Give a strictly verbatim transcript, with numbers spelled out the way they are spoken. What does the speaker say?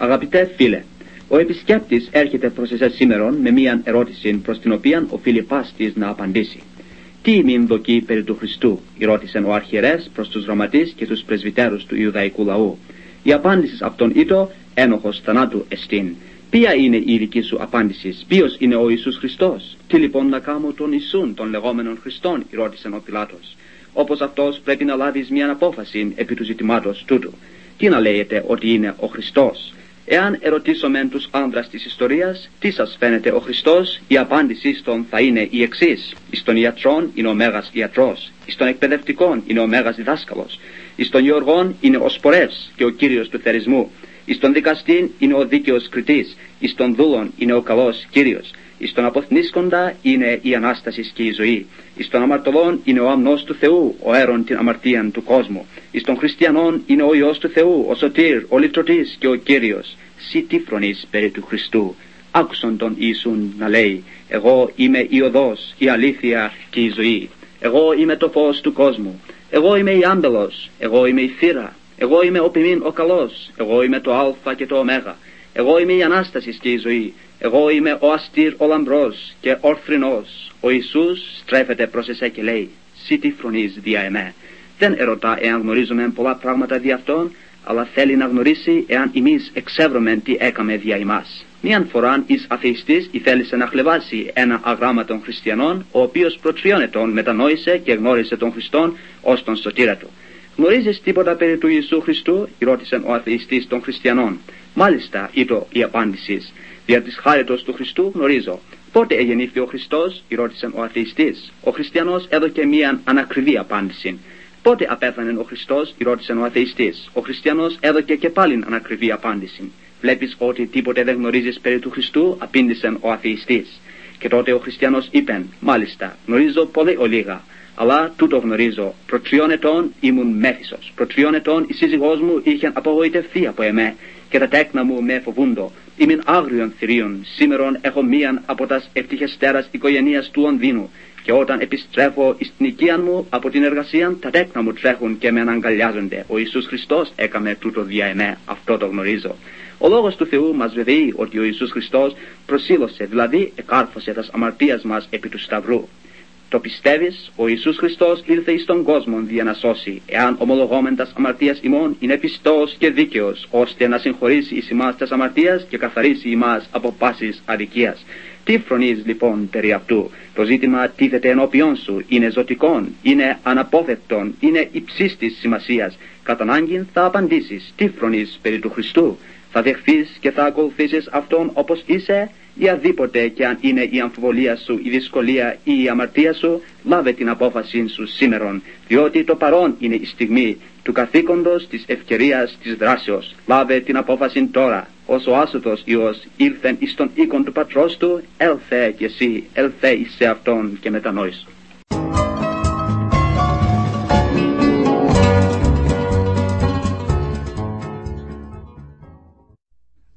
Αγαπητέ φίλε, ο επισκέπτης έρχεται προς εσάς σήμερον με μία ερώτηση προς την οποία οφείλει πάστης να απαντήσει. Τι ημίν δοκεί περί του Χριστού, ρώτησεν ο αρχιερέας προς τους γραμματείς και τους πρεσβυτέρους του Ιουδαϊκού λαού. Η απάντηση αυτόν ήτο ένοχος θανάτου εστίν. Ποια είναι η δική σου απάντηση, ποιος είναι ο Ιησούς Χριστός? Τι λοιπόν να κάνω τον Ιησούν, των λεγόμενων Χριστών, ρώτησεν ο Πιλάτος. Όπως αυτός πρέπει να λάβεις μια απόφαση επί του ζητημάτος τούτου. Τι να λέγεται ότι είναι ο Χριστός? Εάν ερωτήσομεν τους άνδρας της ιστορίας, τι σας φαίνεται ο Χριστός, η απάντηση στον θα είναι η εξής. Εις των ιατρών είναι ο μέγας ιατρός, εις των εκπαιδευτικών είναι ο μέγας διδάσκαλος, εις των γεωργών είναι ο σπορεύς και ο κύριος του θερισμού, εις των δικαστήν είναι ο δίκαιος κριτής, εις των δούλων είναι ο καλός κύριος, εις των αποθνίσκοντα είναι η Ανάσταση και η ζωή, εις των αμαρτωλών είναι ο αμνός του Θεού, ο έρων την αμαρτίαν του κόσμου, εις των χριστιανών είναι ο Υιός του Θεού, ο Σωτήρ, ο Λυτρωτής και ο Κύριος. Συ τι φρονείς περί του Χριστού? Άκουσον τον Ιησούν να λέει, εγώ είμαι η οδός, η αλήθεια και η ζωή. Εγώ είμαι το φως του κόσμου. Εγώ είμαι η άμπελος. Εγώ είμαι η θύρα. Εγώ είμαι ο ποιμήν ο καλός. Εγώ είμαι το α και το ω. Εγώ είμαι η Ανάσταση και η ζωή. Εγώ είμαι ο αστήρ ο λαμπρός και ορθρινός. Ο Ιησούς στρέφεται προς εσέ και λέει, συ τι φρονείς δια εμέ? Δεν ερωτά εάν γνωρίζουμε πολλά πράγματα δι' αυτόν, αλλά θέλει να γνωρίσει εάν εμείς εξεύρωμεν τι έκαμε δια ημάς. Μίαν φοράν εις αθεϊστής ήθελησε να χλεβάσει ένα αγράμματον χριστιανών, ο οποίος προτριώνετον μετανόησε και γνώρισε τον Χριστόν ως τον σωτήρα του. Γνωρίζεις τίποτα περί του Ιησού Χριστού? ρώτησε ο αθεϊστής των χριστιανών. Μάλιστα, είπε η απάντησης, δια της χάριτος του Χριστού γνωρίζω. Πότε εγεννήθη ο Χριστός? ρώτησε ο αθεϊστής. Ο χριστιανός έδωκε μίαν ανακριβή απάντηση. Πότε απέθανε ο Χριστός? ρώτησε ο αθεϊστής. Ο χριστιανός έδωκε και πάλιν ανακριβή απάντηση. Βλέπεις ότι τίποτε δεν γνωρίζεις περί του Χριστού? απήντησε ο αθεϊστής. Και τότε ο χριστιανός είπε, μάλιστα, γνωρίζω πολύ ολίγα, αλλά τούτο γνωρίζω, προτριώνετον ήμουν μέθησος, προτριώνετον η σύζυγός μου είχε απογοητευθεί από εμέ και τα τέκνα μου με φοβούντο. Ήμουν άγριον θηρίων, σήμερον έχω μίαν από τας ευτυχεστέρας οικογενείας του Ονδίνου. Και όταν επιστρέφω εις την οικία μου από την εργασία, τα τέκνα μου τρέχουν και με αναγκαλιάζονται. Ο Ιησούς Χριστός έκαμε τούτο δια εμέ, αυτό το γνωρίζω. Ο λόγος του Θεού μας βεβαιεί ότι ο Ιησούς Χριστός προσήλωσε, δηλαδή εκάρφωσε τας αμαρτίας μας επί του Σταυρού. Το πιστεύεις? Ο Ιησούς Χριστός ήλθε εις τον κόσμο δια να σώσει, εάν ομολογόμεν τας αμαρτίας ημών, είναι πιστός και δίκαιος, ώστε να συγχωρήσει εις ημάς τας αμαρτίας και καθαρίσει ημάς από πάσης αδικίας. Τι φρονείς λοιπόν περί αυτού? Το ζήτημα τίθεται ενώπιον σου, είναι ζωτικόν, είναι αναπόφευκτον, είναι υψής της σημασίας. Κατ' ανάγκην θα απαντήσεις. Τι φρονείς περί του Χριστού? Θα δεχθείς και θα ακολουθήσεις αυτόν όπως είσαι, ή αδίποτε και αν είναι η αμφιβολία σου, η δυσκολία ή η αμαρτία σου, λάβε την απόφαση σου σήμερον, διότι το παρόν είναι η στιγμή του καθήκοντος, της ευκαιρίας, της δράσεως. Λάβε την απόφαση τώρα. Ως ο άσωτος Υιός ήλθεν εις τον οίκον του πατρός του, έλθε κι εσύ, έλθε εις σε αυτόν και μετανόησου.